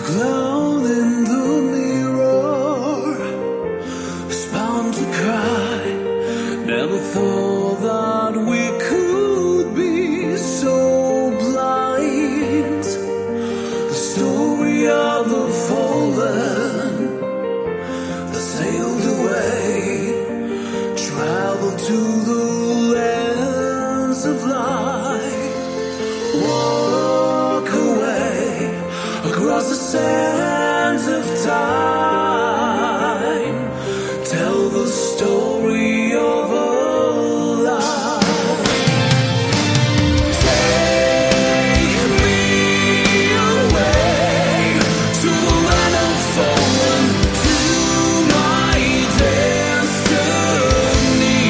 clown in the mirror is bound to cry. Never thought that we could be so blind. The story of the fallen that sailed away, traveled to the lands of light. Walk away across the sands of time. Tell the story of a life. Take me away to the land of fallen, to my destiny.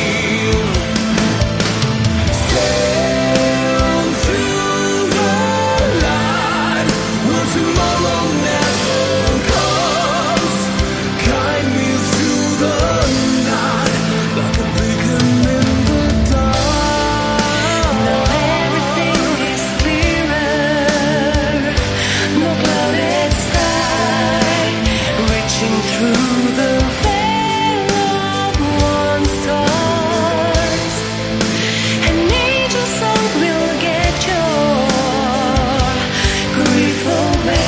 Sail through the light when tomorrow never comes. Guide me through the night like a beacon in the dark. Now everything is clearer. No clouded sky, reaching through the veil of one stars. An angel song will get your grief away.